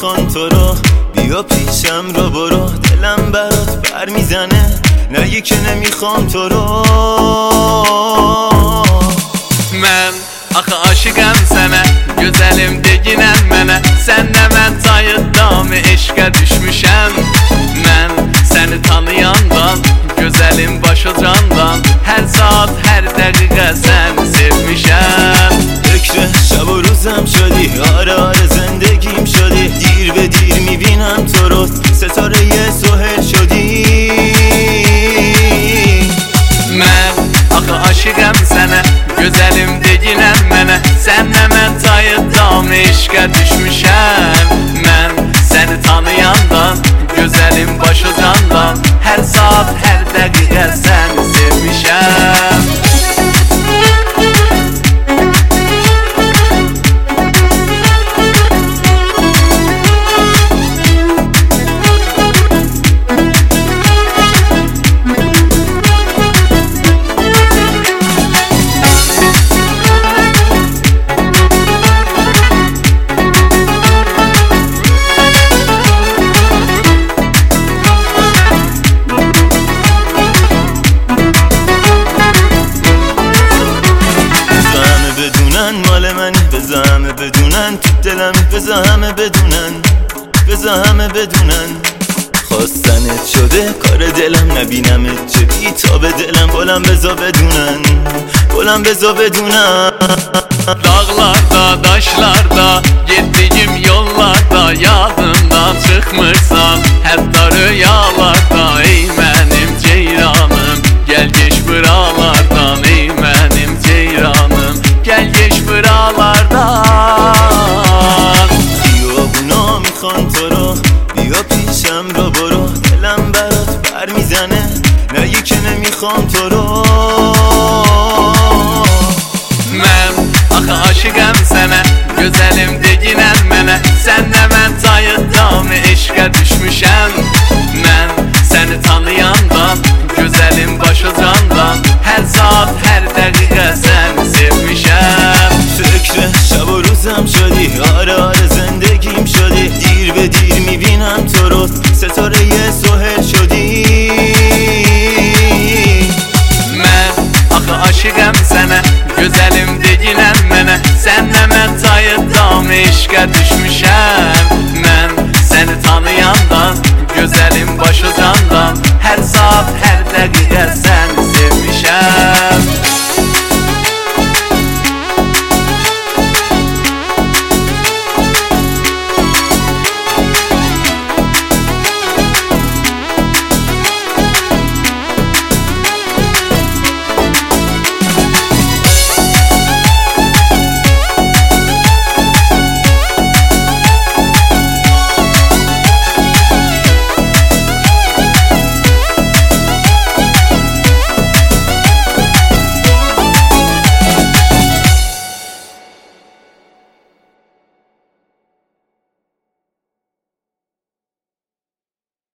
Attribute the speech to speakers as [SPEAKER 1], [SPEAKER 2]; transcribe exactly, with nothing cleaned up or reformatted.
[SPEAKER 1] میخوان تو رو، بیا پیشم رو برو، دلم برات پر میزنه، نگی که نمیخوام تو رو.
[SPEAKER 2] من axı aşıqam sənə, gözəlim deginən mənə. Sən də mən tayı damı eşqə düşmüşəm. Mən səni tanıyandan, gözəlim başı candan, hər saat, hər dəqiqə səni sevmişəm.
[SPEAKER 1] فکر شب و روزم شدی، آره آره زندگیم شدی، دیر به دیر میبینم تو رو، ستاره یه سهر شدی.
[SPEAKER 2] Mən axı aşıqam sənə, gözəlim deginən mənə. Sən də mən tayı damı eşqə düşmüşəm. Mən səni tanıyandan, gözəlim başı candan, hər saat, hər dəqiqə səni sevmişəm.
[SPEAKER 1] مال منی، بذار همه بدونن تو دلمی، بذار همه بدونن، بذار همه بدونن خواستنت شده کار دلم، نبینمت چه بی تا به دلم، بلم بذار بدونن، بلم بذار بدونن.
[SPEAKER 2] Dağlarda, daşlarda, getdiyim yollarda, yadımdan çıxmırsan, hətta rüyalarda. Ey mənim ceyranım, gəl geç buralardan. Ey mənim ceyranım, gəl geç buralardan.
[SPEAKER 1] خیابونا میخوان تو رو، بیا پیشم رو برو، دلم برات پر میزنه، نگی که نمیخوام تو رو.
[SPEAKER 2] Mən axı aşıqam sənə, gözəlim deginən mənə. Sən də mən tayı damı eşqə düşmüşəm. Mən səni tanıyandan, gözəlim başı candan, hər saat, hər dəqiqə səni sevmişəm.
[SPEAKER 1] فکر شب و روزم شدی، آره آره زندگیم شدی، دیر به دیر میبینم تو رو، ستاره یه سهر شدی.
[SPEAKER 2] Mən axı aşıqam sənə, gözəlim deginən mənə. Sən də mən tayı damı eşqə düşmüşəm.